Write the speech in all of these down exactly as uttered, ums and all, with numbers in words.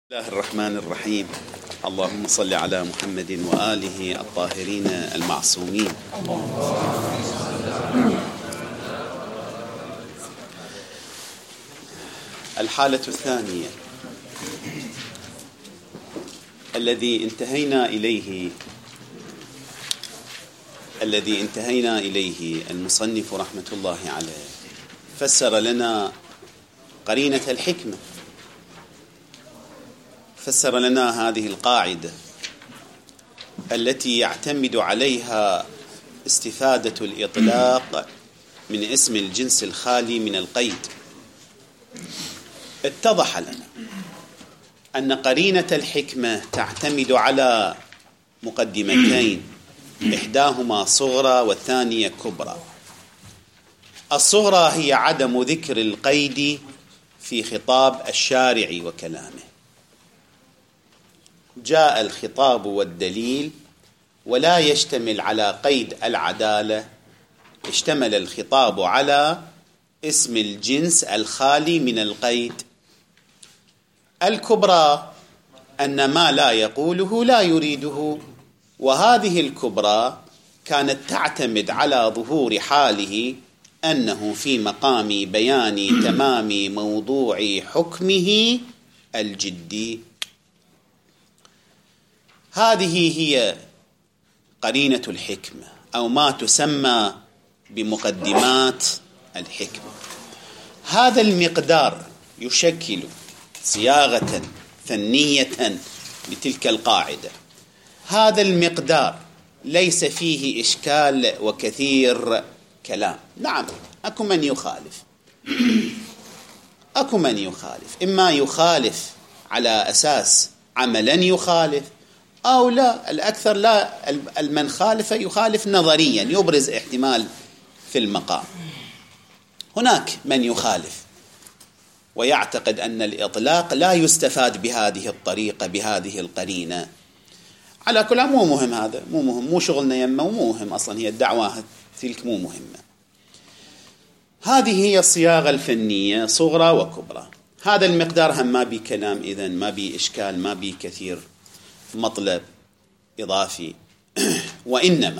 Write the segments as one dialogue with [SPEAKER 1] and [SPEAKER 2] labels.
[SPEAKER 1] بسم الله الرحمن الرحيم. اللهم صل على محمد وآله الطاهرين المعصومين. الحالة الثانية الذي انتهينا إليه الذي انتهينا إليه المصنف رحمة الله عليه فسر لنا قرينة الحكمة، فسر لنا هذه القاعدة التي يعتمد عليها استفادة الإطلاق من اسم الجنس الخالي من القيد. اتضح لنا أن قرينة الحكمة تعتمد على مقدمتين، إحداهما صغرى والثانية كبرى. الصغرى هي عدم ذكر القيد في خطاب الشارع وكلامه. جاء الخطاب والدليل ولا يشتمل على قيد العدالة، اشتمل الخطاب على اسم الجنس الخالي من القيد. الكبرى أن ما لا يقوله لا يريده، وهذه الكبرى كانت تعتمد على ظهور حاله أنه في مقام بيان تمام موضوع حكمه الجدي. هذه هي قرينة الحكمة أو ما تسمى بمقدمات الحكمة. هذا المقدار يشكل صياغة فنية لتلك القاعدة. هذا المقدار ليس فيه إشكال وكثير كلام. نعم، أكو من يخالف أكو من يخالف إما يخالف على أساس عملا يخالف، أو لا، الأكثر لا، المن خالف يخالف نظريا يبرز احتمال في المقام. هناك من يخالف ويعتقد أن الإطلاق لا يستفاد بهذه الطريقة بهذه القرينة. على كل مو مهم، هذا مو مهم، مو شغلنا يمه ومو مهم أصلا، هي الدعوة تلك مو مهمة. هذه هي الصياغة الفنية صغرى وكبرى. هذا المقدار هم ما بي كلام، إذن ما بي إشكال، ما بي كثير مطلب إضافي. وإنما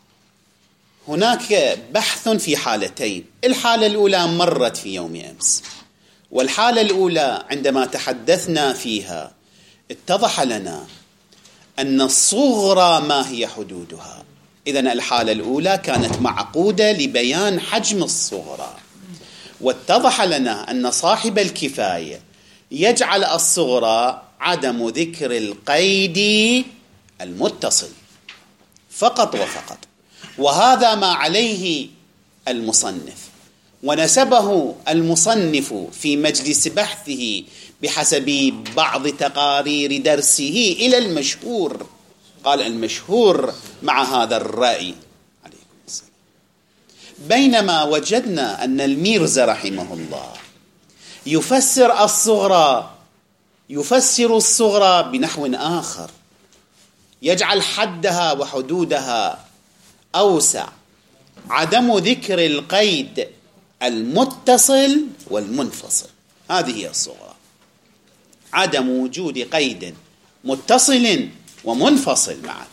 [SPEAKER 1] هناك بحث في حالتين. الحالة الأولى مرت في يوم أمس، والحالة الأولى عندما تحدثنا فيها اتضح لنا أن الصغرى ما هي حدودها. إذن الحالة الأولى كانت معقودة لبيان حجم الصغرى، واتضح لنا أن صاحب الكفاية يجعل الصغرى عدم ذكر القيد المتصل فقط وفقط، وهذا ما عليه المصنف، ونسبه المصنف في مجلس بحثه بحسب بعض تقارير درسه إلى المشهور. قال المشهور مع هذا الرأي عليكم السلام. بينما وجدنا أن الميرزا رحمه الله يفسر الصغرى يفسر الصغرى بنحو آخر، يجعل حدها وحدودها أوسع. عدم ذكر القيد المتصل والمنفصل، هذه هي الصغرى. عدم وجود قيد متصل ومنفصل معا.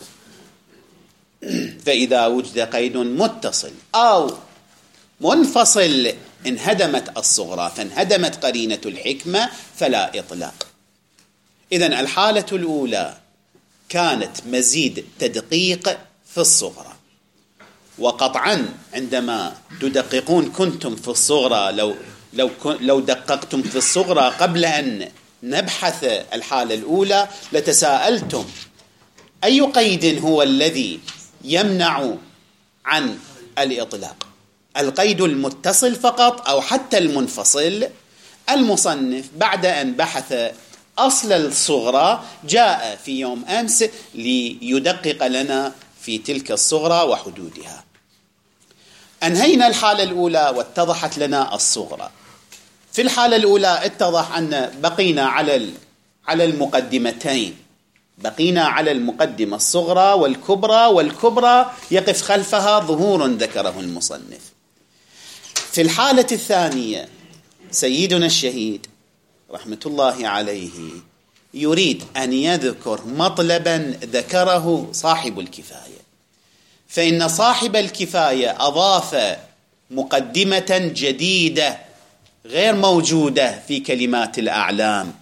[SPEAKER 1] فإذا وجد قيد متصل أو منفصل انهدمت الصغرى، فانهدمت قرينة الحكمة فلا إطلاق. إذن الحالة الأولى كانت مزيد تدقيق في الصغرى، وقطعا عندما تدققون كنتم في الصغرى، لو لو لو دققتم في الصغرى قبل أن نبحث الحالة الأولى لتساءلتم أي قيد هو الذي يمنع عن الإطلاق، القيد المتصل فقط أو حتى المنفصل؟ المصنف بعد أن بحث أصل الصغرى جاء في يوم أمس ليدقق لنا في تلك الصغرى وحدودها. أنهينا الحالة الأولى واتضحت لنا الصغرى. في الحالة الأولى اتضح أن بقينا على على المقدمتين، بقينا على المقدمة الصغرى والكبرى، والكبرى يقف خلفها ظهور ذكره المصنف. في الحالة الثانية سيدنا الشهيد رحمة الله عليه يريد أن يذكر مطلبا ذكره صاحب الكفاية، فإن صاحب الكفاية أضاف مقدمة جديدة غير موجودة في كلمات الأعلام،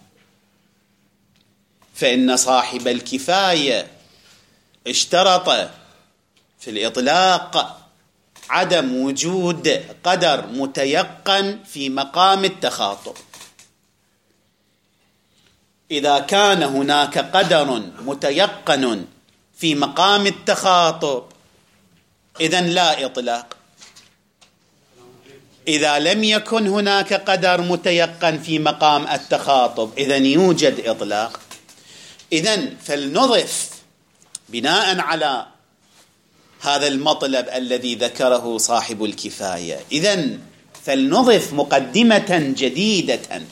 [SPEAKER 1] فإن صاحب الكفاية اشترط في الإطلاق عدم وجود قدر متيقن في مقام التخاطب. إذا كان هناك قدر متيقن في مقام التخاطب إذن لا إطلاق. إذا لم يكن هناك قدر متيقن في مقام التخاطب إذن يوجد إطلاق. إذن فلنضف بناء على هذا المطلب الذي ذكره صاحب الكفاية، إذن فلنضف مقدمة جديدة.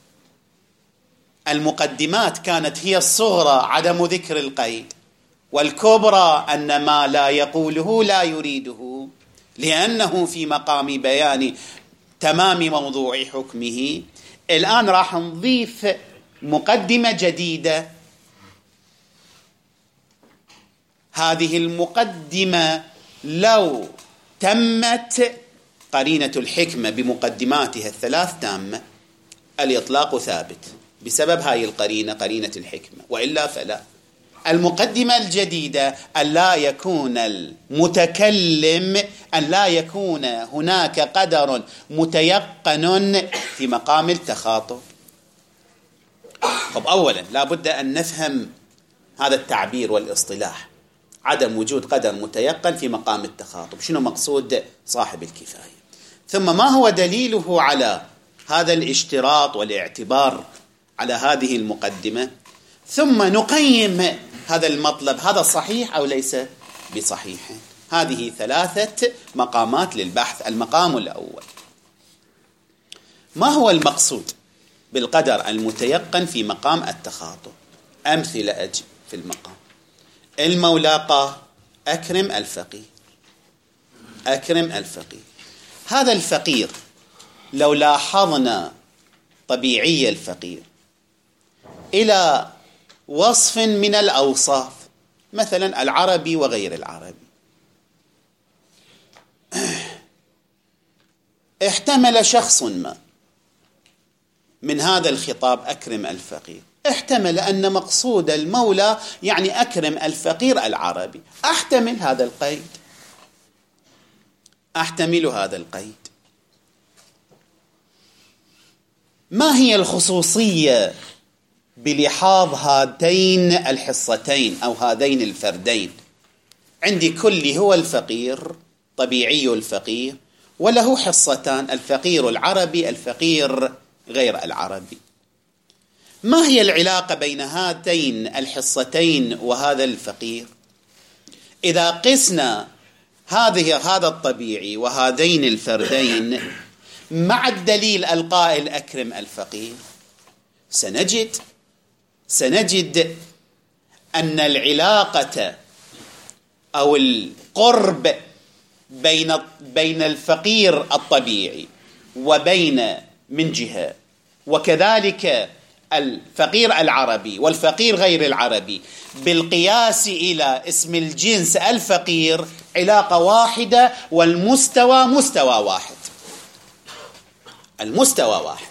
[SPEAKER 1] المقدمات كانت هي الصغرى عدم ذكر القيد، والكبرى أن ما لا يقوله لا يريده لأنه في مقام بيان تمام موضوع حكمه. الآن راح نضيف مقدمة جديدة. هذه المقدمة لو تمت قرينة الحكمة بمقدماتها الثلاث تامة، الإطلاق ثابت بسبب هاي القرينة، قرينة الحكمة، وإلا فلا. المقدمة الجديدة أن لا يكون المتكلم أن لا يكون هناك قدر متيقن في مقام التخاطب. طب أولا لا بد أن نفهم هذا التعبير والاصطلاح، عدم وجود قدر متيقن في مقام التخاطب، شنو مقصود صاحب الكفاية؟ ثم ما هو دليله على هذا الاشتراط والاعتبار على هذه المقدمة؟ ثم نقيم هذا المطلب، هذا صحيح أو ليس بصحيح. هذه ثلاثة مقامات للبحث. المقام الأول، ما هو المقصود بالقدر المتيقن في مقام التخاطب؟ أمثلة أجب في المقام. المولاقة أكرم الفقير، أكرم الفقير. هذا الفقير لو لاحظنا طبيعي الفقير إلى وصف من الأوصاف، مثلا العربي وغير العربي، احتمل شخص ما من هذا الخطاب أكرم الفقير، احتمل أن مقصود المولى يعني أكرم الفقير العربي. أحتمل هذا القيد، أحتمل هذا القيد. ما هي الخصوصية بلحاظ هاتين الحصتين أو هذين الفردين؟ عندي كل هو الفقير، طبيعي الفقير، وله حصتان، الفقير العربي، الفقير غير العربي. ما هي العلاقة بين هاتين الحصتين وهذا الفقير؟ إذا قسنا هذه هذا الطبيعي وهذين الفردين مع الدليل القائل أكرم الفقير، سنجد سنجد أن العلاقة أو القرب بين بين الفقير الطبيعي وبين من جهة، وكذلك الفقير العربي والفقير غير العربي بالقياس إلى اسم الجنس الفقير علاقة واحدة، والمستوى مستوى واحد، المستوى واحد.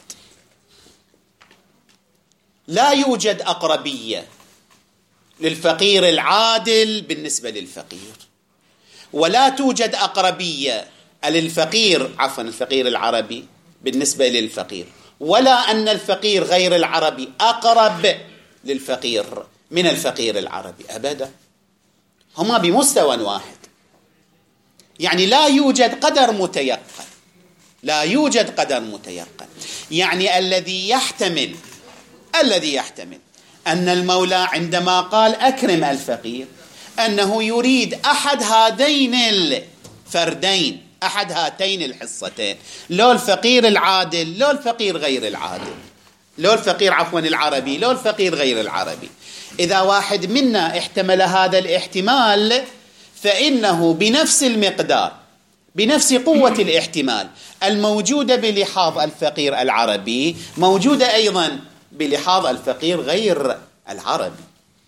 [SPEAKER 1] لا يوجد أقربية للفقير العادل بالنسبة للفقير، ولا توجد أقربية للفقير عفوا الفقير العربي بالنسبة للفقير، ولا أن الفقير غير العربي أقرب للفقير من الفقير العربي أبدا، هما بمستوى واحد. يعني لا يوجد قدر متيقن، لا يوجد قدر متيقن. يعني الذي يحتمل الذي يحتمل أن المولى عندما قال أكرم الفقير أنه يريد أحد هذين الفردين، أحد هاتين الحصتين، لو الفقير العادل لو الفقير غير العادل، لو الفقير عفوا العربي لو الفقير غير العربي. إذا واحد منا احتمل هذا الاحتمال فإنه بنفس المقدار، بنفس قوة الاحتمال الموجودة بلحاظ الفقير العربي موجودة أيضا بلحاظ الفقير غير العربي.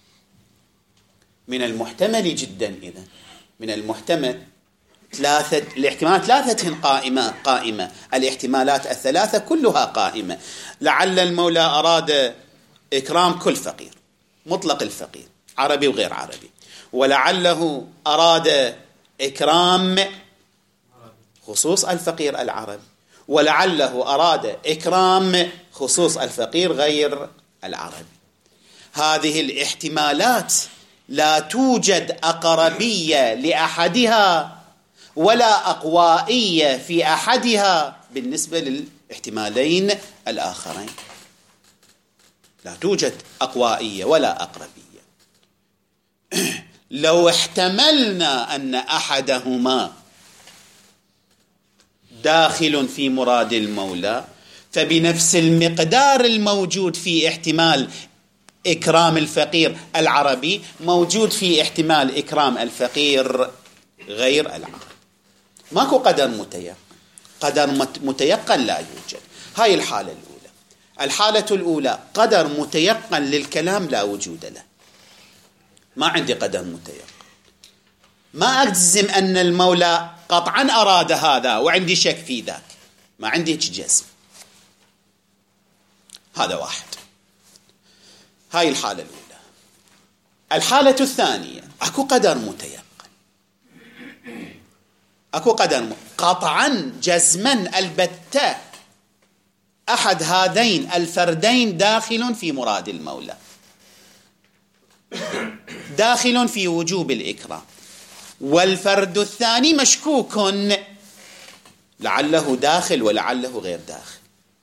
[SPEAKER 1] من المحتمل جدا إذن من المحتمل ثلاثة الاحتمالات ثلاثة قائمة قائمة الاحتمالات الثلاثة كلها قائمة. لعل المولى أراد إكرام كل فقير، مطلق الفقير، عربي وغير عربي، ولعله أراد إكرام خصوص الفقير العربي، ولعله أراد إكرام خصوص الفقير غير العربي. هذه الاحتمالات لا توجد أقربية لأحدها ولا أقوائية في أحدها بالنسبة للاحتمالين الآخرين. لا توجد أقوائية ولا أقربية. لو احتملنا أن أحدهما داخل في مراد المولى، فبنفس المقدار الموجود في احتمال إكرام الفقير العربي موجود في احتمال إكرام الفقير غير العربي. ماكو قدر متيقن، قدر متيقن لا يوجد. هاي الحالة الأولى. الحالة الأولى قدر متيقن للكلام لا وجود له. ما عندي قدر متيقن، ما أجزم أن المولى قطعا أراد هذا وعندي شك في ذاك، ما عندي جزم. هذا واحد. هاي الحالة الأولى. الحالة الثانية أكو قدر متيقن، أكو قدر م... قطعا جزما البتة أحد هذين الفردين داخل في مراد المولى، داخل في وجوب الإكرام، والفرد الثاني مشكوك، لعله داخل ولعله غير داخل.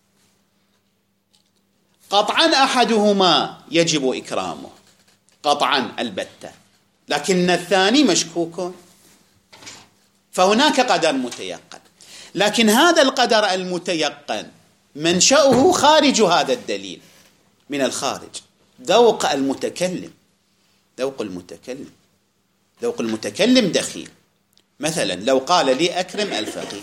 [SPEAKER 1] قطعا أحدهما يجب إكرامه قطعا البتة، لكن الثاني مشكوك، فهناك قدر متيقن. لكن هذا القدر المتيقن منشأه خارج هذا الدليل، من الخارج، ذوق المتكلم، ذوق المتكلم ذوق المتكلم دخيل. مثلا لو قال لي أكرم الفقير،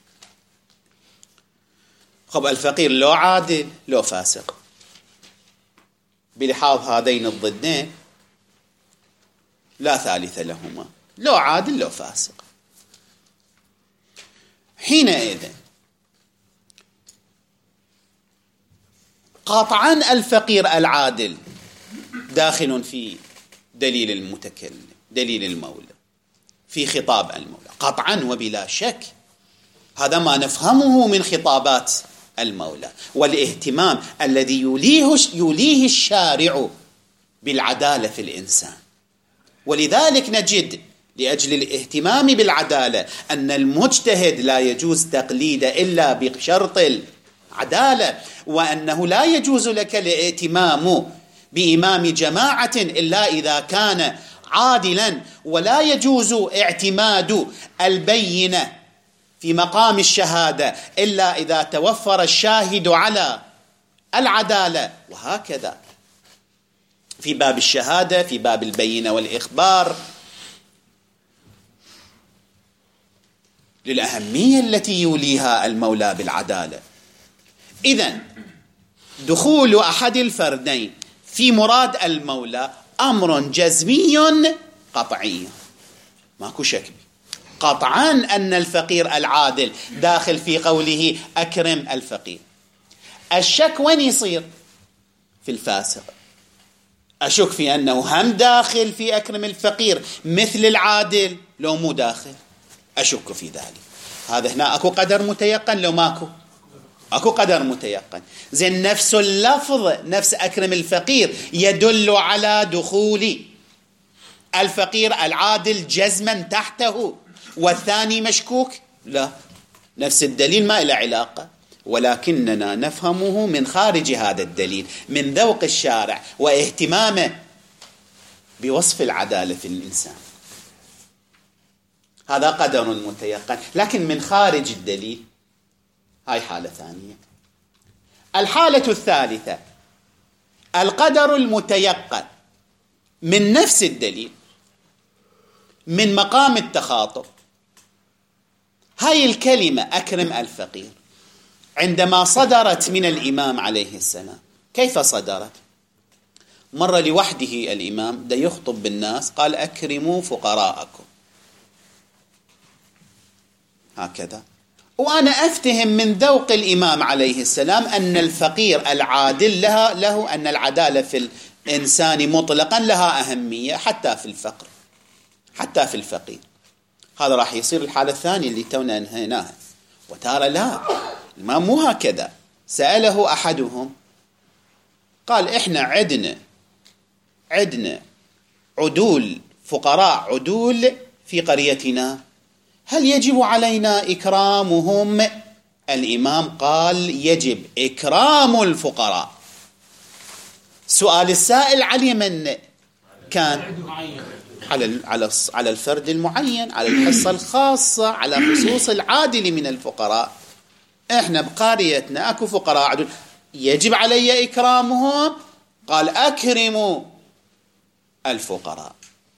[SPEAKER 1] خب الفقير لو عادل لو فاسق، بلحاظ هذين الضدين لا ثالث لهما، لو عادل لو فاسق. حينئذ قطعا الفقير العادل داخل في دليل المتكلم، دليل المولى، في خطاب المولى قطعا وبلا شك. هذا ما نفهمه من خطابات المولى والاهتمام الذي يوليه يوليه الشارع بالعدالة في الإنسان. ولذلك نجد لأجل الاهتمام بالعدالة أن المجتهد لا يجوز تقليده إلا بشرط العدالة، وأنه لا يجوز لك الاهتمام بإمام جماعة إلا إذا كان عادلا، ولا يجوز اعتماد البينة في مقام الشهادة إلا إذا توفر الشاهد على العدالة، وهكذا في باب الشهادة، في باب البينة والإخبار، للأهمية التي يوليها المولى بالعدالة. إذن دخول أحد الفردين في مراد المولى أمر جزمي قطعي، ماكو شك قطعا أن الفقير العادل داخل في قوله أكرم الفقير. الشك وين يصير؟ في الفاسق. أشك في أنه هم داخل في أكرم الفقير مثل العادل لو مو داخل، أشك في ذلك. هذا هنا أكو قدر متيقن لو ماكو؟ أكو قدر متيقن. زين نفس اللفظ، نفس أكرم الفقير، يدل على دخول الفقير العادل جزما تحته والثاني مشكوك؟ لا، نفس الدليل ما له علاقة، ولكننا نفهمه من خارج هذا الدليل، من ذوق الشارع واهتمامه بوصف العدالة في الإنسان. هذا قدر متيقن، لكن من خارج الدليل هاي حالة ثانية. الحالة الثالثة القدر المتيقن من نفس الدليل، من مقام التخاطب. هاي الكلمة أكرم الفقير عندما صدرت من الإمام عليه السلام كيف صدرت؟ مرة لوحده الإمام دا يخطب بالناس قال أكرموا فقراءكم هكذا. وأنا أفتهم من ذوق الإمام عليه السلام أن الفقير العادل لها له أن العدالة في الإنسان مطلقا لها أهمية حتى في الفقر، حتى في الفقير. هذا راح يصير الحالة الثانية اللي تونا انهيناها. وترى لا، الإمام مو هكذا. سأله أحدهم قال إحنا عدنا عدنا عدول فقراء عدول في قريتنا، هل يجب علينا إكرامهم؟ الإمام قال يجب إكرام الفقراء. سؤال السائل على من كان؟ على على على الفرد المعين، على الحصة الخاصة، على خصوص العادل من الفقراء. إحنا بقريتنا أكو فقراء عدول، يجب علي إكرامهم؟ قال أكرموا الفقراء.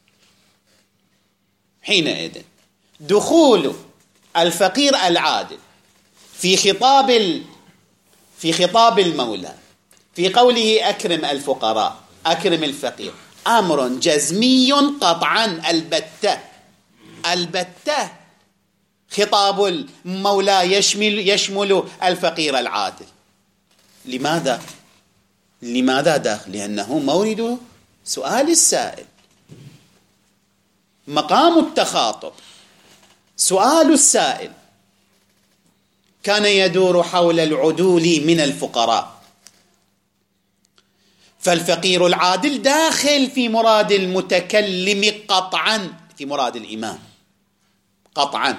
[SPEAKER 1] حينئذ دخول الفقير العادل في خطاب في خطاب المولى في قوله أكرم الفقراء أكرم الفقير أمر جزمي قطعا البتة البتة. خطاب المولى يشمل يشمل الفقير العادل. لماذا؟ لماذا داخل؟ لأنه مورد سؤال السائل، مقام التخاطب. سؤال السائل كان يدور حول العدول من الفقراء، فالفقير العادل داخل في مراد المتكلم قطعا، في مراد الإمام قطعا.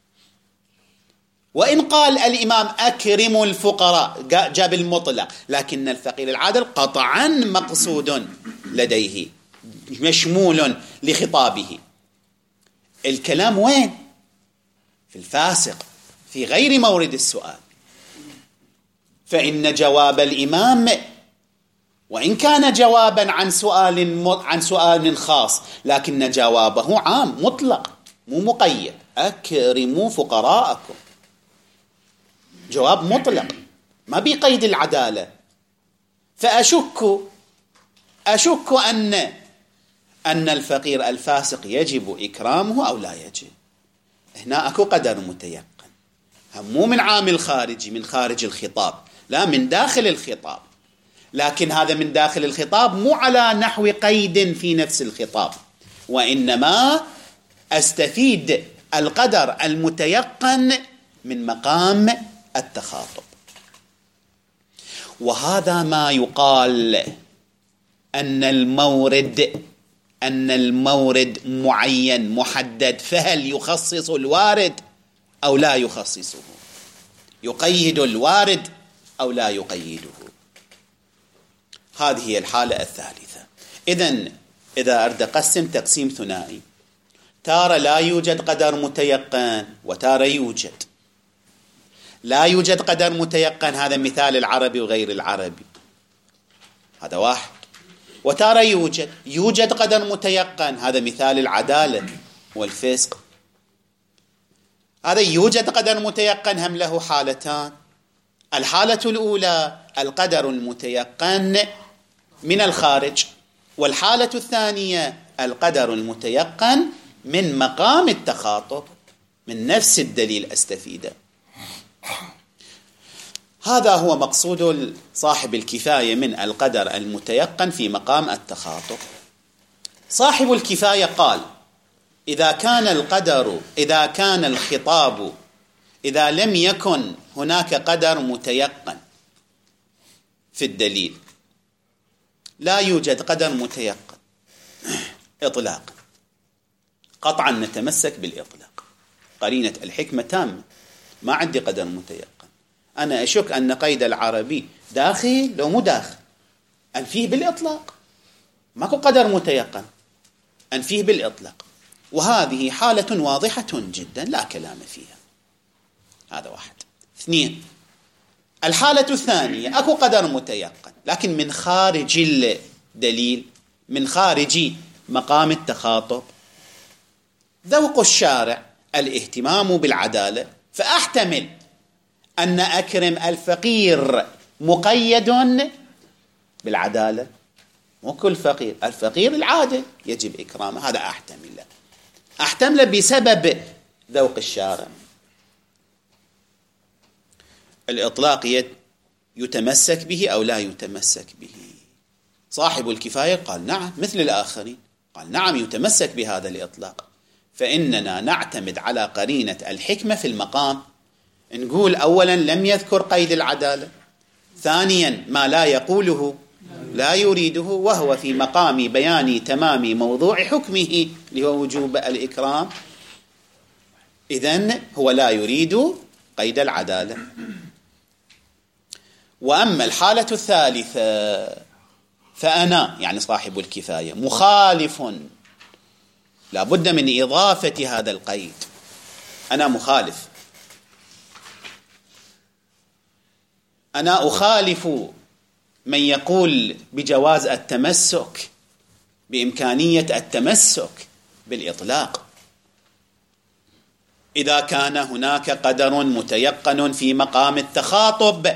[SPEAKER 1] وإن قال الإمام أكرم الفقراء جاب المطلق، لكن الفقير العادل قطعا مقصود لديه، مشمول لخطابه. الكلام وين؟ في الفاسق، في غير مورد السؤال. فإن جواب الإمام وإن كان جوابا عن سؤال عن سؤال خاص، لكن جوابه عام مطلق مو مقيد. أكرموا فقراءكم، جواب مطلق ما بقيد العدالة. فأشك أشك أن أن الفقير الفاسق يجب إكرامه أو لا يجب. هنا أكو قدر متيقن، مو من عامل خارجي من خارج الخطاب، لا من داخل الخطاب. لكن هذا من داخل الخطاب مو على نحو قيد في نفس الخطاب، وإنما أستفيد القدر المتيقن من مقام التخاطب. وهذا ما يقال أن المورد أن المورد معين محدد، فهل يخصص الوارد أو لا يخصصه؟ يقيد الوارد أو لا يقيده؟ هذه هي الحالة الثالثة. إذن إذا أريد أقسم تقسيم ثنائي، تارة لا يوجد قدر متيقن وتارة يوجد. لا يوجد قدر متيقن، هذا مثال العربي وغير العربي، هذا واحد. وتارة يوجد يوجد قدر متيقن، هذا مثال العدالة والفسق. هذا يوجد قدر متيقن هم له حالتان. الحالة الأولى القدر المتيقن من الخارج، والحالة الثانية القدر المتيقن من مقام التخاطب، من نفس الدليل أستفيده. هذا هو مقصود صاحب الكفاية من القدر المتيقن في مقام التخاطب. صاحب الكفاية قال إذا كان القدر إذا كان الخطاب إذا لم يكن هناك قدر متيقن في الدليل، لا يوجد قدر متيقن إطلاقا، قطعا نتمسك بالإطلاق، قرينة الحكمة تامة، ما عندي قدر متيقن. أنا أشك أن قيد العربي داخل لو مو داخل، أنفيه بالإطلاق، ماكو قدر متيقن، أنفيه بالإطلاق. وهذه حالة واضحة جدا لا كلام فيها. هذا واحد. اثنين، الحالة الثانية أكو قدر متيقن لكن من خارج الدليل، من خارج مقام التخاطب. ذوق الشارع الاهتمام بالعدالة، فأحتمل أن أكرم الفقير مقيد بالعدالة؟ مو كل فقير، الفقير العادل يجب إكرامه. هذا أحتمله أحتمله بسبب ذوق الشارع. الإطلاق يتمسك به أو لا يتمسك به؟ صاحب الكفاية قال نعم مثل الآخرين، قال نعم يتمسك بهذا الإطلاق، فإننا نعتمد على قرينة الحكمة في المقام. نقول أولا لم يذكر قيد العدالة، ثانيا ما لا يقوله لا يريده، وهو في مقام بيان تمام موضوع حكمه اللي هو وجوب الإكرام، إذن هو لا يريد قيد العدالة. وأما الحالة الثالثة فأنا يعني صاحب الكفاية مخالف، لا بد من إضافة هذا القيد، أنا مخالف، أنا أخالف من يقول بجواز التمسك، بإمكانية التمسك بالإطلاق، إذا كان هناك قدر متيقن في مقام التخاطب.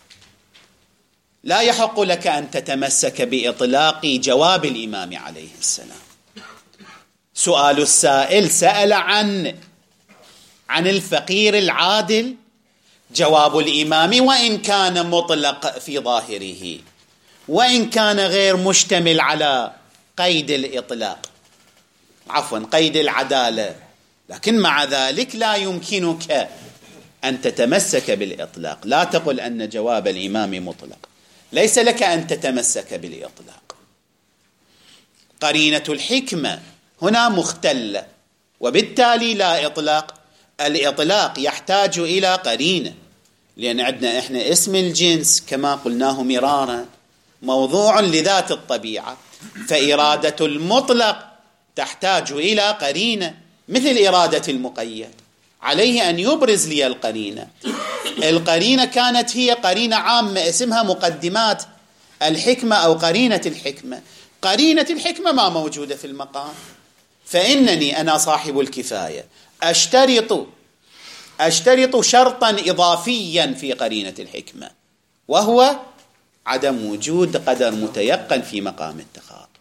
[SPEAKER 1] لا يحق لك أن تتمسك بإطلاق جواب الإمام عليه السلام. سؤال السائل سأل عن عن الفقير العادل، جواب الإمام وإن كان مطلق في ظاهره وإن كان غير مشتمل على قيد الإطلاق، عفوا قيد العدالة، لكن مع ذلك لا يمكنك أن تتمسك بالإطلاق. لا تقل أن جواب الإمام مطلق، ليس لك أن تتمسك بالإطلاق. قرينة الحكمة هنا مختلة، وبالتالي لا إطلاق. الإطلاق يحتاج إلى قرينة، لأن عندنا إحنا اسم الجنس كما قلناه مرارا موضوع لذات الطبيعة، فإرادة المطلق تحتاج إلى قرينة مثل إرادة المقيد، عليه أن يبرز لي القرينة. القرينة كانت هي قرينة عامة اسمها مقدمات الحكمة أو قرينة الحكمة. قرينة الحكمة ما موجودة في المقام، فإنني أنا صاحب الكفاية أشترط أشترط شرطا إضافيا في قرينة الحكمة، وهو عدم وجود قدر متيقن في مقام التخاطب.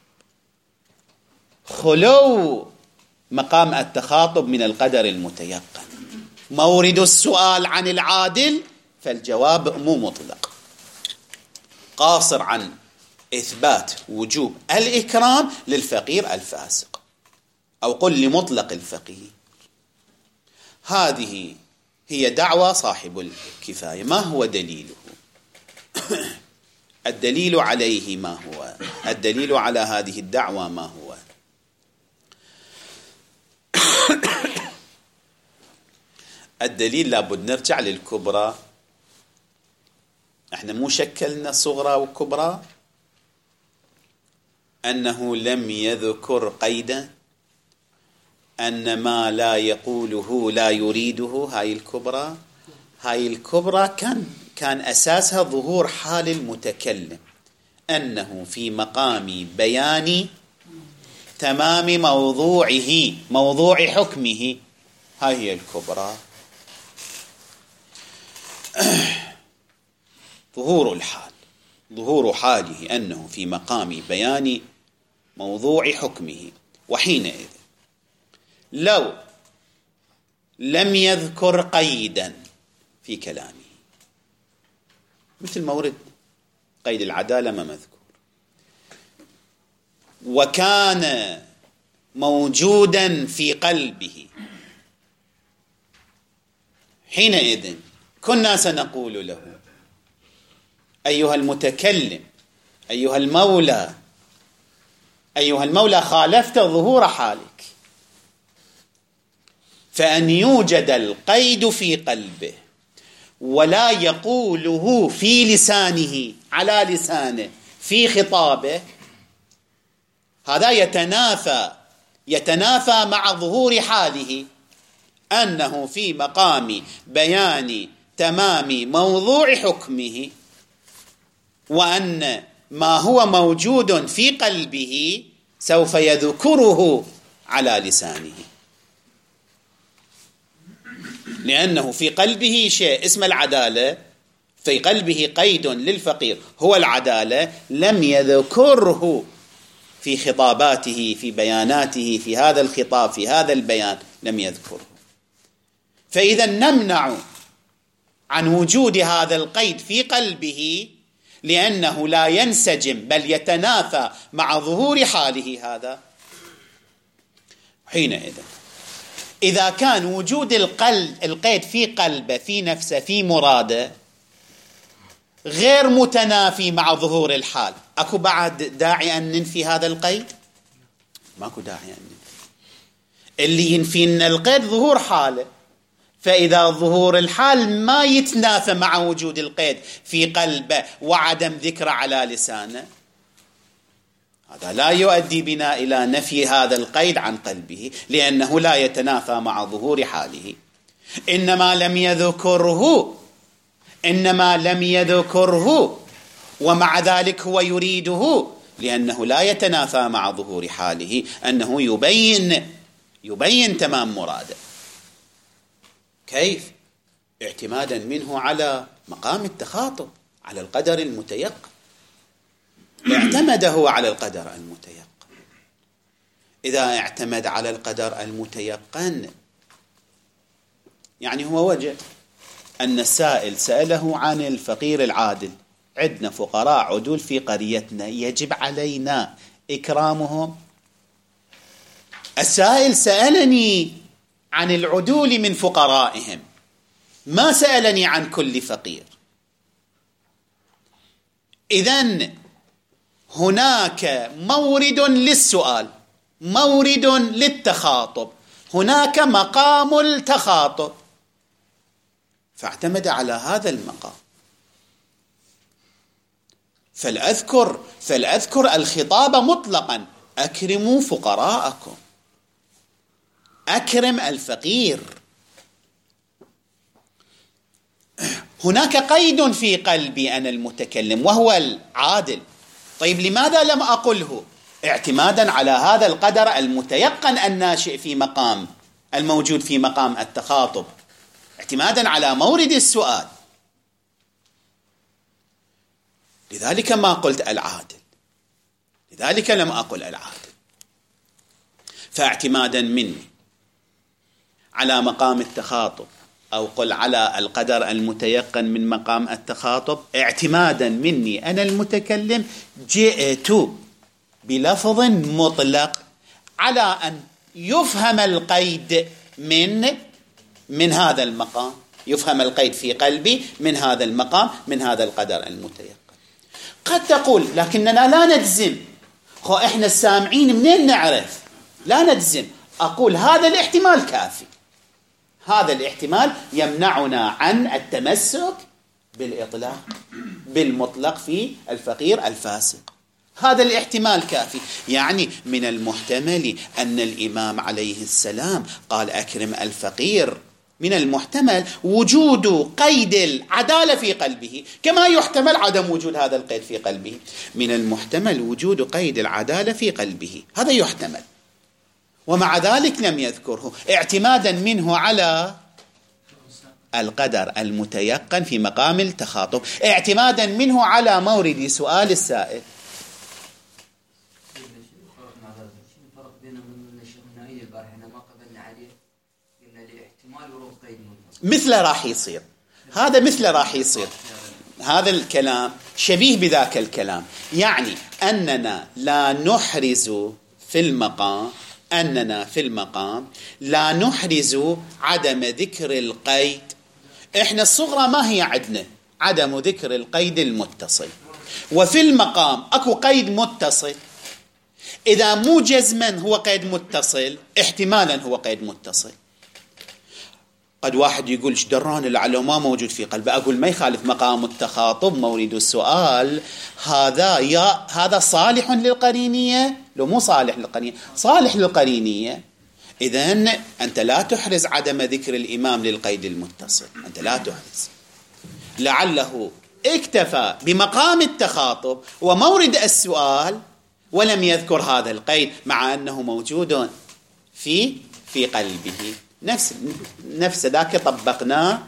[SPEAKER 1] خلو مقام التخاطب من القدر المتيقن، مورد السؤال عن العادل، فالجواب مو مطلق، قاصر عن إثبات وجوب الإكرام للفقير الفاسق، أو قل لمطلق الفقير. هذه هي دعوى صاحب الكفاية. ما هو دليله؟ الدليل عليه ما هو؟ الدليل على هذه الدعوى ما هو؟ الدليل لابد نرجع للكبرى. احنا مو شكلنا صغرى وكبرى، أنه لم يذكر قيدا، أن ما لا يقوله لا يريده. هاي الكبرى هاي الكبرى كان كان أساسها ظهور حال المتكلم، أنه في مقام بيان تمام موضوعه، موضوع حكمه. هاي هي الكبرى، ظهور الحال، ظهور حاله أنه في مقام بيان موضوع حكمه. وحينئذ لو لم يذكر قيدا في كلامه، مثل مورد قيد العدالة ما مذكور، وكان موجودا في قلبه، حينئذ كنا سنقول له أيها المتكلم، أيها المولى، أيها المولى خالفت ظهور حالك، فأن يوجد القيد في قلبه ولا يقوله في لسانه على لسانه في خطابه، هذا يتنافى يتنافى مع ظهور حاله أنه في مقام بيان تمام موضوع حكمه، وأن ما هو موجود في قلبه سوف يذكره على لسانه، لأنه في قلبه شيء اسم العدالة في قلبه قيد للفقير هو العدالة، لم يذكره في خطاباته في بياناته في هذا الخطاب في هذا البيان، لم يذكره. فإذا نمنع عن وجود هذا القيد في قلبه لأنه لا ينسجم بل يتنافى مع ظهور حاله هذا. حينئذ إذا كان وجود القلب القيد في قلبه في نفسه في مراده غير متنافي مع ظهور الحال، أكو بعد داعي أن ننفي هذا القيد؟ ماكو داعي أن ننفي. اللي ينفي أن القيد ظهور حاله، فإذا ظهور الحال ما يتنافى مع وجود القيد في قلبه وعدم ذكره على لسانه، هذا لا يؤدي بنا إلى نفي هذا القيد عن قلبه، لأنه لا يتنافى مع ظهور حاله. إنما لم يذكره إنما لم يذكره ومع ذلك هو يريده، لأنه لا يتنافى مع ظهور حاله أنه يبين يبين تمام مراده. كيف؟ اعتمادا منه على مقام التخاطب، على القدر المتيقن. اعتمده على القدر المتيقن. إذا اعتمد على القدر المتيقن يعني هو وجد أن السائل سأله عن الفقير العادل، عندنا فقراء عدول في قريتنا يجب علينا إكرامهم. السائل سألني عن العدول من فقرائهم، ما سألني عن كل فقير. إذن هناك مورد للسؤال، مورد للتخاطب، هناك مقام التخاطب، فاعتمد على هذا المقام. فلأذكر فلأذكر الخطاب مطلقا: أكرموا فقراءكم، أكرم الفقير. هناك قيد في قلبي أنا المتكلم وهو العادل. طيب لماذا لم أقله؟ اعتمادا على هذا القدر المتيقن الناشئ في مقام الموجود في مقام التخاطب، اعتمادا على مورد السؤال. لذلك ما قلت العادل، لذلك لم أقل العادل. فاعتمادا مني على مقام التخاطب، أو قل على القدر المتيقن من مقام التخاطب، اعتمادا مني أنا المتكلم جئت بلفظ مطلق على أن يفهم القيد من من هذا المقام، يفهم القيد في قلبي من هذا المقام، من هذا القدر المتيقن. قد تقول لكننا لا نجزم. خو إحنا السامعين منين نعرف؟ لا نجزم. أقول هذا الاحتمال كافي، هذا الاحتمال يمنعنا عن التمسك بالإطلاق بالمطلق في الفقير الفاسق. هذا الاحتمال كافي. يعني من المحتمل أن الإمام عليه السلام قال أكرم الفقير، من المحتمل وجود قيد العدالة في قلبه، كما يحتمل عدم وجود هذا القيد في قلبه. من المحتمل وجود قيد العدالة في قلبه، هذا يحتمل، ومع ذلك لم يذكره اعتمادا منه على القدر المتيقن في مقام التخاطب، اعتمادا منه على مورد سؤال السائل. مثل راح يصير هذا مثل راح يصير هذا الكلام شبيه بذاك الكلام. يعني أننا لا نحرز في المقام أننا في المقام لا نحرز عدم ذكر القيد. إحنا الصغرى ما هي عندنا عدم ذكر القيد المتصل، وفي المقام أكو قيد متصل. إذا مو جزما هو قيد متصل، احتمالا هو قيد متصل. قد واحد يقول ايش دراني لعله ما موجود في قلبه. أقول ما يخالف مقام التخاطب مورد السؤال، هذا يا هذا صالح للقرينية، لو مو صالح للقرينية صالح للقرينية. إذن أنت لا تحرز عدم ذكر الإمام للقيد المتصل، أنت لا تحرز. لعله اكتفى بمقام التخاطب ومورد السؤال ولم يذكر هذا القيد مع أنه موجود في في قلبه. نفس نفس ذاك طبقناه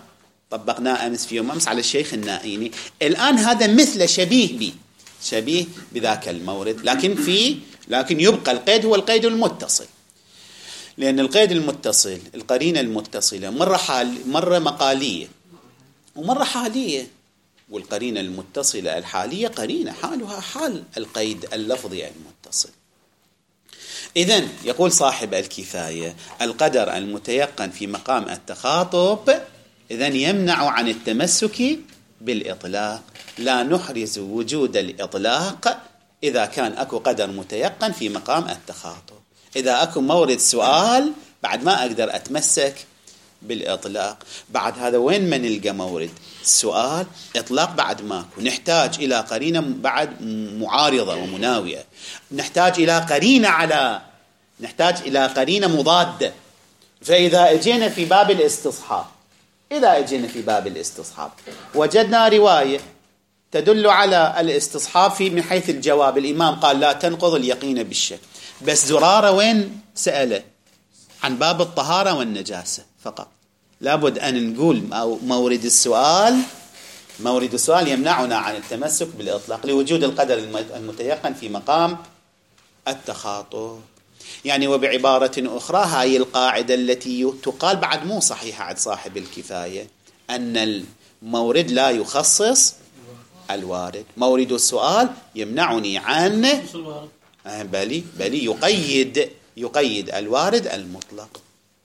[SPEAKER 1] طبقناه أمس في يوم أمس على الشيخ النائيني. الآن هذا مثل شبيه به، شبيه بذاك المورد، لكن في لكن يبقى القيد هو القيد المتصل، لأن القيد المتصل القرينة المتصلة مرة حال مرة مقالية ومرة حالية، والقرينة المتصلة الحالية قرينة حالها حال القيد اللفظي المتصل. إذن يقول صاحب الكفاية: القدر المتيقن في مقام التخاطب إذن يمنع عن التمسك بالإطلاق، لا نحرز وجود الإطلاق إذا كان أكو قدر متيقن في مقام التخاطب. إذا أكو مورد سؤال بعد ما أقدر أتمسك بالإطلاق. بعد هذا وين ما نلقى مورد السؤال إطلاق بعد ماكو، نحتاج إلى قرينة بعد معارضة ومناوية، نحتاج إلى قرينة على نحتاج إلى قرينة مضادة. فإذا أجينا في باب الاستصحاب إذا أجينا في باب الاستصحاب وجدنا رواية تدل على الاستصحاب في من حيث الجواب، الإمام قال لا تنقض اليقين بالشك، بس زرارة وين سأله عن باب الطهارة والنجاسة فقط. لابد أن نقول مورد السؤال مورد السؤال يمنعنا عن التمسك بالإطلاق لوجود القدر المتيقن في مقام التخاطب. يعني وبعبارة أخرى هاي القاعدة التي تقال بعد مو صحيحة عند صاحب الكفاية، أن المورد لا يخصص الوارد. مورد السؤال يمنعني عن بل بل يقيد يقيد الوارد المطلق.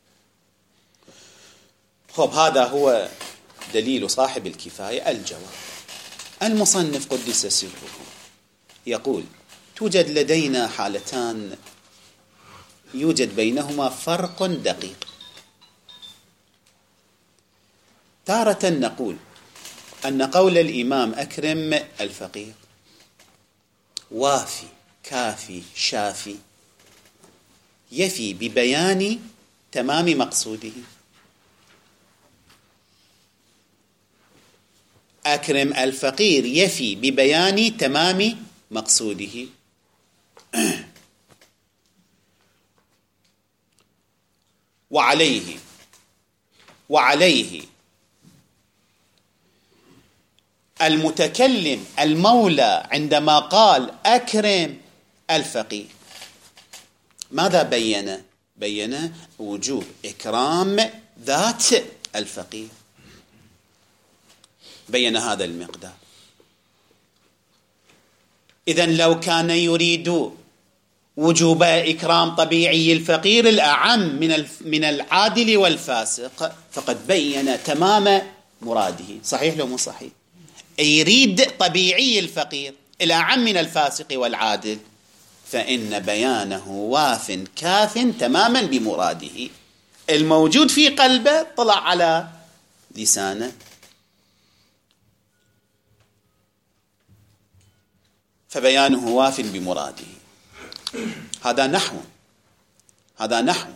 [SPEAKER 1] خب هذا هو دليل صاحب الكفاية. الجواب: المصنف قدس سره يقول: توجد لدينا حالتان يوجد بينهما فرق دقيق. تارة نقول أن قول الإمام أكرم الفقير وافي كافي شافي يفي ببيان تمام مقصوده. أكرم الفقير يفي ببيان تمام مقصوده. وعليه وعليه المتكلم المولى عندما قال أكرم الفقير ماذا بين؟ بين وجوب إكرام ذات الفقير، بين هذا المقدار. إذن لو كان يريد وجوب إكرام طبيعي الفقير الأعم من من العادل والفاسق فقد بين تمام مراده. صحيح لو مو صحيح؟ يريد طبيعي الفقير الأعم من الفاسق والعادل، فإن بيانه واف كاف تماما بمراده. الموجود في قلبه طلع على لسانه. فبيانه واف بمراده. هذا نحو هذا نحو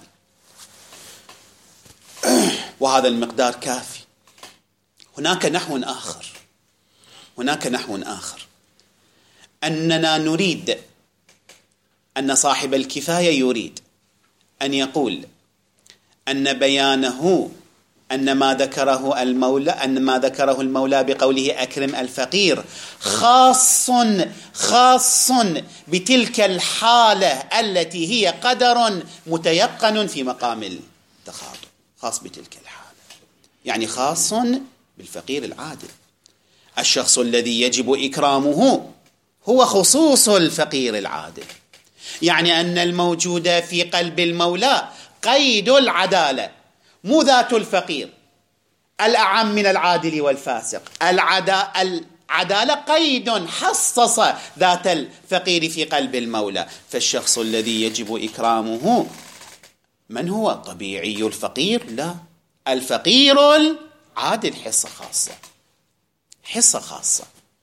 [SPEAKER 1] وهذا المقدار كافي. هناك نحو آخر هناك نحو آخر أننا نريد أن صاحب الكفاية يريد أن يقول أن بيانه أن ما ذكره المولى أن ما ذكره المولى بقوله أكرم الفقير خاص خاص بتلك الحالة التي هي قدر متيقن في مقام التخاطب، خاص بتلك الحالة، يعني خاص بالفقير العادل. الشخص الذي يجب إكرامه هو خصوص الفقير العادل، يعني أن الموجود في قلب المولى قيد العدالة، مو ذات الفقير الأعم من العادل والفاسق. العدالة قيد حصص ذات الفقير في قلب المولى. فالشخص الذي يجب إكرامه من هو؟ طبيعي الفقير؟ لا، الفقير العادل حصة خاصة حصة خاصة.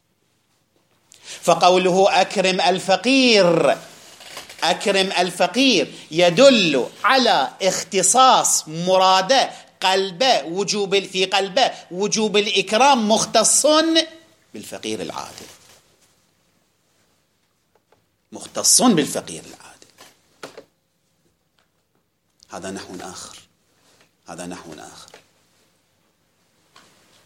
[SPEAKER 1] فقوله أكرم الفقير أكرم الفقير يدل على اختصاص مراده قلبه وجوب في قلبه وجوب الإكرام مختص بالفقير العادل، مختص بالفقير العادل. هذا نحو آخر هذا نحو آخر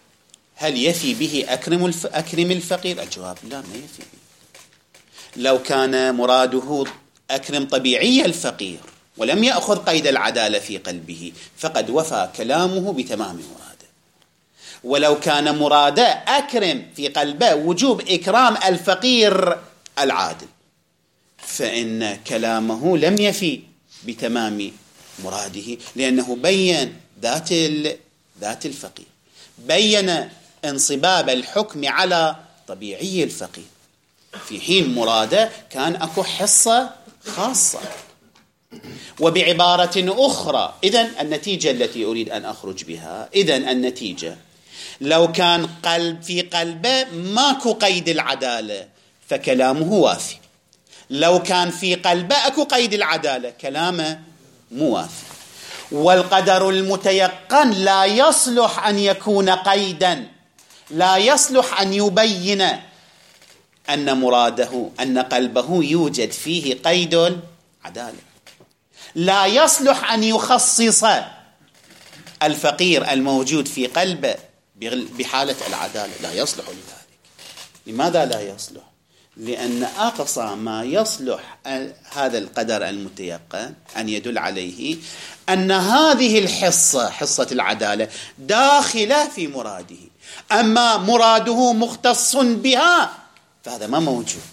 [SPEAKER 1] هل يفي به أكرم الف... أكرم الفقير؟ الجواب لا، ما يفي به. لو كان مراده أكرم طبيعي الفقير ولم يأخذ قيد العدالة في قلبه فقد وفى كلامه بتمام مراده. ولو كان مراده أكرم في قلبه وجوب إكرام الفقير العادل فإن كلامه لم يفي بتمام مراده، لأنه بين ذات ذات الفقير، بين انصباب الحكم على طبيعي الفقير، في حين مراده كان أكو حصة خاصة. وبعبارة أخرى، إذن النتيجة التي أريد أن أخرج بها، إذن النتيجة لو كان قلب في قلبه ماكو قيد العدالة فكلامه وافي، لو كان في قلبه أكو قيد العدالة كلامه موافي. والقدر المتيقن لا يصلح أن يكون قيدا، لا يصلح أن يبين أن مراده أن قلبه يوجد فيه قيد العدالة، لا يصلح أن يخصص الفقير الموجود في قلبه بحالة العدالة، لا يصلح لذلك. لماذا لا يصلح؟ لأن أقصى ما يصلح هذا القدر المتيقن أن يدل عليه أن هذه الحصة، حصة العدالة، داخلة في مراده، أما مراده مختص بها فهذا ما موجود.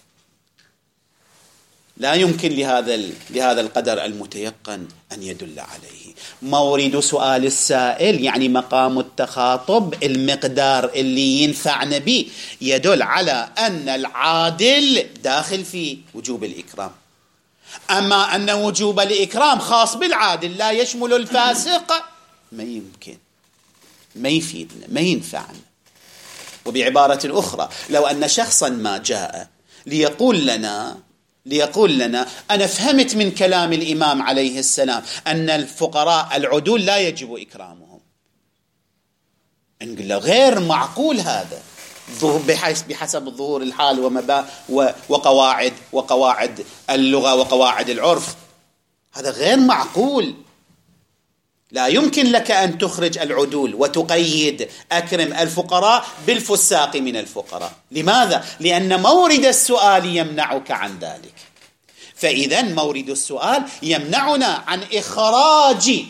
[SPEAKER 1] لا يمكن لهذا لهذا القدر المتيقن أن يدل عليه. مورد سؤال السائل يعني مقام التخاطب، المقدار اللي ينفعنا به، يدل على أن العادل داخل في وجوب الإكرام، أما أن وجوب الإكرام خاص بالعادل لا يشمل الفاسق ما يمكن، ما يفيدنا، ما ينفعنا. وبعبارة أخرى، لو أن شخصا ما جاء ليقول لنا ليقول لنا أنا فهمت من كلام الإمام عليه السلام أن الفقراء العدول لا يجب إكرامهم، نقول له غير معقول هذا بحسب ظهور الحال ومبا وقواعد وقواعد اللغة وقواعد العرف، هذا غير معقول. لا يمكن لك أن تخرج العدول وتقيد أكرم الفقراء بالفساق من الفقراء. لماذا؟ لأن مورد السؤال يمنعك عن ذلك. فإذا مورد السؤال يمنعنا عن إخراج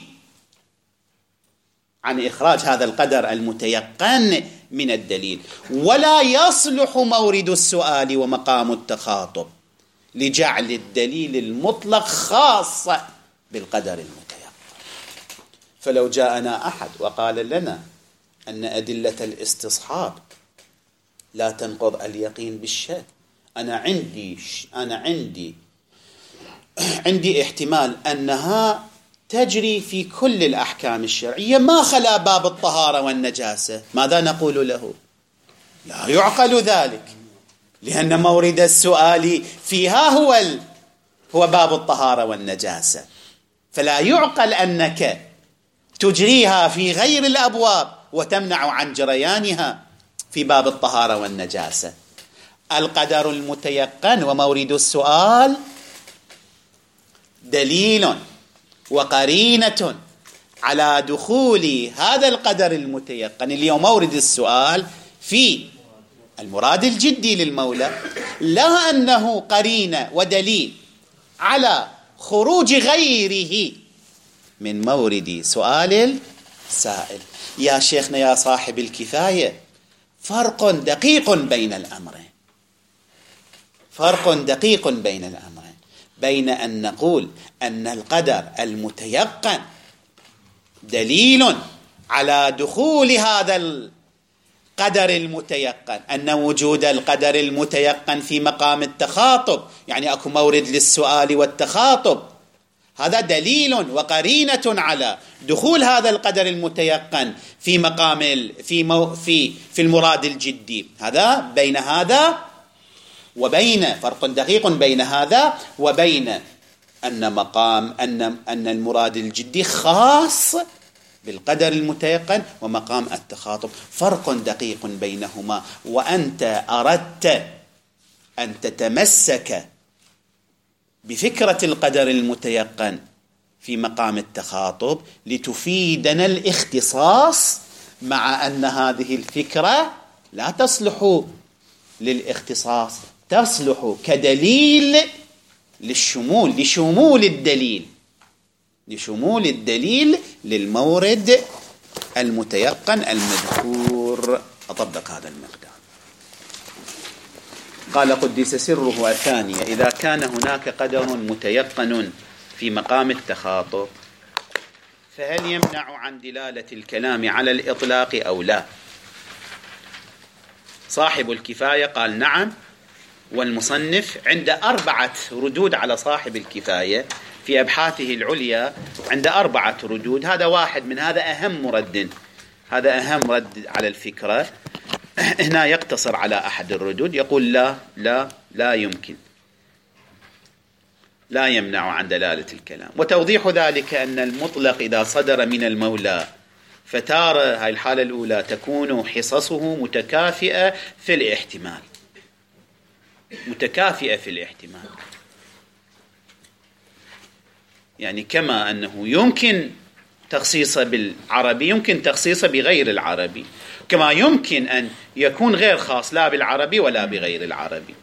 [SPEAKER 1] عن إخراج هذا القدر المتيقن من الدليل. ولا يصلح مورد السؤال ومقام التخاطب لجعل الدليل المطلق خاصة بالقدر المتيقن. فلو جاءنا أحد وقال لنا أن أدلة الاستصحاب لا تنقض اليقين بالشك، أنا عندي أنا عندي عندي احتمال أنها تجري في كل الأحكام الشرعية ما خلا باب الطهارة والنجاسة، ماذا نقول له؟ لا يعقل ذلك، لأن مورد السؤال فيها هو ال... هو باب الطهارة والنجاسة، فلا يعقل أنك تجريها في غير الأبواب وتمنع عن جريانها في باب الطهارة والنجاسة. القدر المتيقن ومورد السؤال دليل وقرينة على دخول هذا القدر المتيقن اليوم مورد السؤال في المراد الجدي للمولى، لا أنه قرينة ودليل على خروج غيره من مورد سؤال السائل. يا شيخنا يا صاحب الكفاية، فرق دقيق بين الأمرين، فرق دقيق بين الأمرين، بين أن نقول أن القدر المتيقن دليل على دخول هذا القدر المتيقن، أن وجود القدر المتيقن في مقام التخاطب يعني أكو مورد للسؤال والتخاطب، هذا دليل وقرينة على دخول هذا القدر المتيقن في مقام في مو في في المراد الجدي. هذا بين هذا وبين فرق دقيق بين هذا وبين أن مقام أن أن المراد الجدي خاص بالقدر المتيقن ومقام التخاطب، فرق دقيق بينهما. وأنت أردت أن تتمسك بفكرة القدر المتيقن في مقام التخاطب لتفيدنا الاختصاص مع أن هذه الفكرة لا تصلح للاختصاص، تصلح كدليل للشمول، لشمول الدليل، لشمول الدليل للمورد المتيقن المذكور. أطبق هذا المقدار. قال قدس سره الثانية: إذا كان هناك قدر متيقن في مقام التخاطب فهل يمنع عن دلالة الكلام على الإطلاق أو لا؟ صاحب الكفاية قال نعم، والمصنف عند أربعة ردود على صاحب الكفاية في أبحاثه العليا، عند أربعة ردود. هذا واحد من هذا أهم مرد، هذا أهم رد على الفكرة. هنا يقتصر على أحد الردود، يقول لا لا لا يمكن، لا يمنع عن دلالة الكلام. وتوضيح ذلك أن المطلق إذا صدر من المولى فتارة، هاي الحالة الأولى، تكون حصصه متكافئة في الاحتمال، متكافئة في الاحتمال، يعني كما أنه يمكن تخصيصه بالعربي يمكن تخصيصه بغير العربي، كما يمكن أن يكون غير خاص لا بالعربي ولا بغير العربي.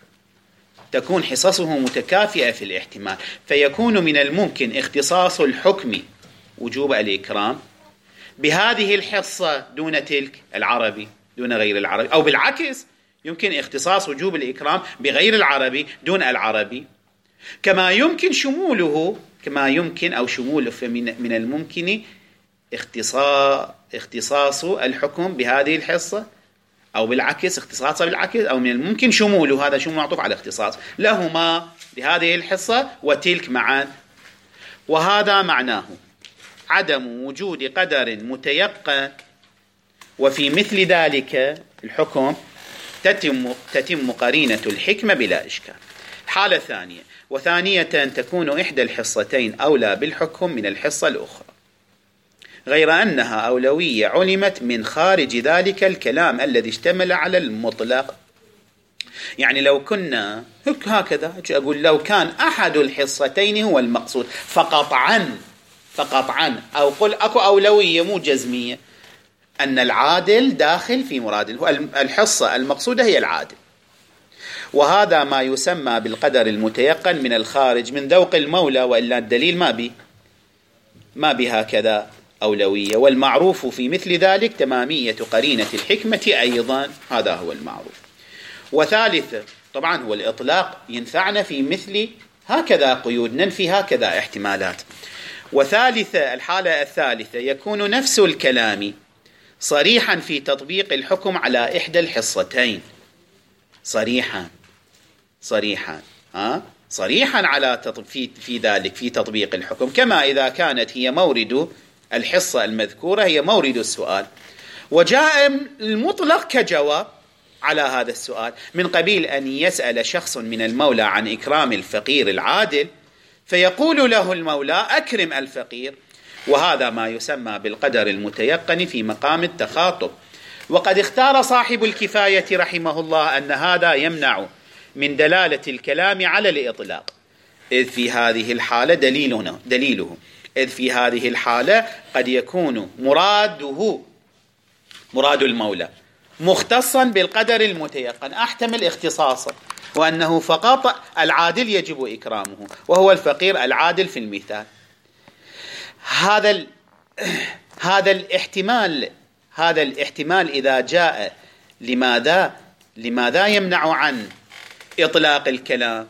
[SPEAKER 1] تكون حصصه متكافئة في الاحتمال، فيكون من الممكن اختصاص الحكم وجوب الإكرام بهذه الحصة دون تلك العربي، دون غير العربي، أو بالعكس يمكن اختصاص وجوب الإكرام بغير العربي دون العربي. كما يمكن شموله، كما يمكن أو شموله من من الممكن اختصاص اختصاص الحكم بهذه الحصة، أو بالعكس اختصاصه بالعكس، أو من الممكن شموله، هذا شمول معطوف على اختصاص، لهما بهذه الحصة وتلك معا. وهذا معناه عدم وجود قدر متيقن، وفي مثل ذلك الحكم تتم تتم قرينة الحكمة بلا إشكال. حالة ثانية: وثانية تكون إحدى الحصتين أولى بالحكم من الحصة الأخرى، غير أنها أولوية علمت من خارج ذلك الكلام الذي اشتمل على المطلق. يعني لو كنا هكذا أقول لو كان أحد الحصتين هو المقصود فقط عن فقط عن أو قل أكو أولوية مو جزمية أن العادل داخل في مراد الحصة المقصودة هي العادل، وهذا ما يسمى بالقدر المتيقن من الخارج من ذوق المولى، وإلا الدليل ما بي ما بهكذا أولوية. والمعروف في مثل ذلك تمامية قرينة الحكمة أيضا، هذا هو المعروف. وثالثة طبعا هو الإطلاق، ينفعنا في مثل هكذا قيود، ننفي هكذا احتمالات. وثالثة الحالة الثالثة يكون نفس الكلام صريحا في تطبيق الحكم على إحدى الحصتين، صريحا صريحا ها صريحا على في في ذلك في تطبيق الحكم، كما إذا كانت هي مورد الحصة المذكورة هي مورد السؤال، وجاء المطلق كجواب على هذا السؤال، من قبيل أن يسأل شخص من المولى عن إكرام الفقير العادل فيقول له المولى أكرم الفقير، وهذا ما يسمى بالقدر المتيقن في مقام التخاطب. وقد اختار صاحب الكفاية رحمه الله أن هذا يمنع من دلالة الكلام على الإطلاق، إذ في هذه الحالة دليلنا دليله إذ في هذه الحالة قد يكون مراده مراد المولى مختصا بالقدر المتيقن، أحتمل اختصاصه، وأنه فقط العادل يجب إكرامه وهو الفقير العادل في المثال. هذا ال... هذا الاحتمال هذا الاحتمال إذا جاء لماذا لماذا يمنع عن إطلاق الكلام؟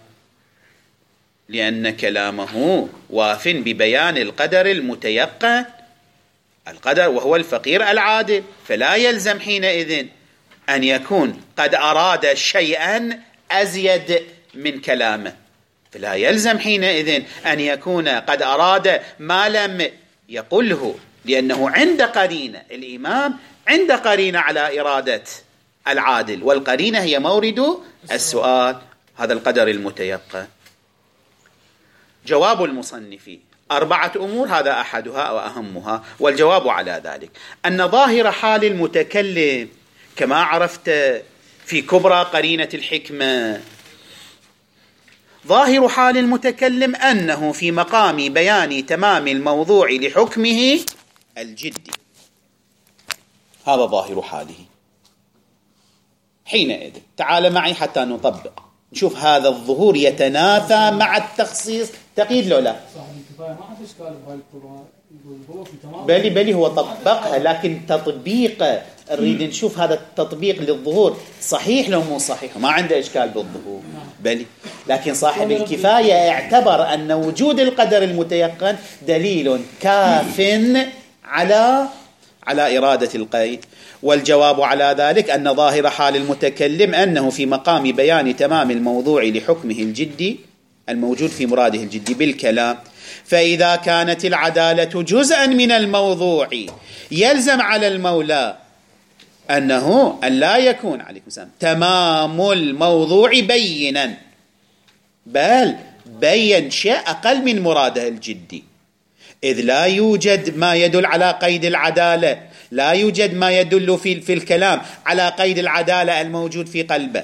[SPEAKER 1] لأن كلامه واف ببيان القدر المتيقن، القدر وهو الفقير العادل، فلا يلزم حينئذ أن يكون قد أراد شيئا أزيد من كلامه، فلا يلزم حينئذ أن يكون قد أراد ما لم يقله، لأنه عند قرينة، الإمام عند قرينة على إرادة العادل، والقرينة هي مورد السؤال، هذا القدر المتيقن. جواب المصنف أربعة أمور، هذا أحدها وأهمها، والجواب على ذلك أن ظاهر حال المتكلم كما عرفت في كبرى قرينة الحكمة، ظاهر حال المتكلم أنه في مقام بيان تمام الموضوع لحكمه الجدي، هذا ظاهر حاله. حينئذ تعال معي حتى نطبق نشوف هذا الظهور يتنافى مع التخصيص تقييد لو لا.
[SPEAKER 2] صاحب الكفاية ما حد إشكال بهاي القرآن، هو في تمام
[SPEAKER 1] بلي بلي هو طبقها، لكن تطبيق نريد نشوف هذا التطبيق للظهور صحيح لو مو صحيح، ما عنده إشكال بالظهور بلي. لكن صاحب الكفاية اعتبر أن وجود القدر المتيقن دليل كاف على على إرادة القيد. والجواب على ذلك أن ظاهر حال المتكلم أنه في مقام بيان تمام الموضوع لحكمه الجدي الموجود في مراده الجدي بالكلام. فإذا كانت العدالة جزءا من الموضوع يلزم على المولى أنه أن لا يكون عليكم السلام تمام الموضوع بينا، بل بين شيء أقل من مراده الجدي، إذ لا يوجد ما يدل على قيد العدالة، لا يوجد ما يدل في, في الكلام على قيد العدالة الموجود في قلبه.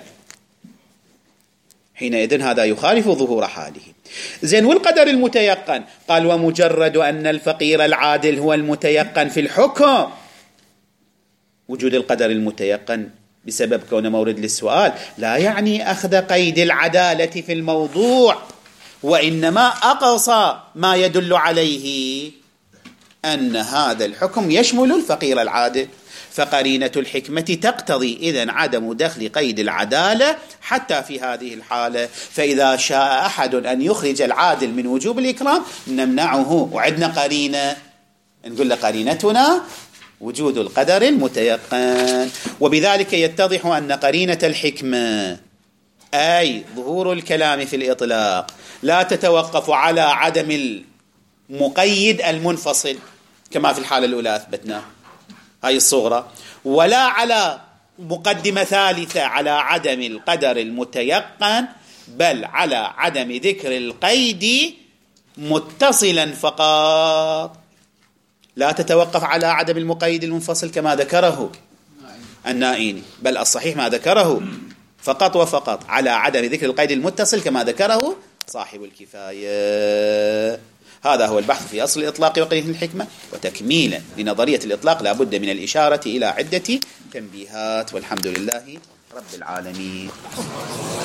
[SPEAKER 1] حينئذ هذا يخالف ظهور حاله. زين، والقدر المتيقن قال ومجرد أن الفقير العادل هو المتيقن في الحكم. وجود القدر المتيقن بسبب كونه مورد للسؤال لا يعني أخذ قيد العدالة في الموضوع، وإنما أقصى ما يدل عليه أن هذا الحكم يشمل الفقير العادل. فقرينة الحكمة تقتضي إذن عدم دخل قيد العدالة حتى في هذه الحالة. فإذا شاء أحد أن يخرج العادل من وجوب الإكرام نمنعه، وعندنا قرينة نقول له قرينتنا وجود القدر المتيقن. وبذلك يتضح أن قرينة الحكمة أي ظهور الكلام في الإطلاق لا تتوقف على عدم المقيد المنفصل كما في الحالة الأولى أثبتنا هاي الصغرى، ولا على مقدمة ثالثة على عدم القدر المتيقن، بل على عدم ذكر القيد متصلا فقط، لا تتوقف على عدم المقيد المنفصل كما ذكره النائيني، بل الصحيح ما ذكره فقط وفقط على عدم ذكر القيد المتصل كما ذكره صاحب الكفاية. هذا هو البحث في أصل الإطلاق وقرينة الحكمة. وتكميلا لنظرية الإطلاق لا بد من الإشارة إلى عدة تنبيهات، والحمد لله رب العالمين.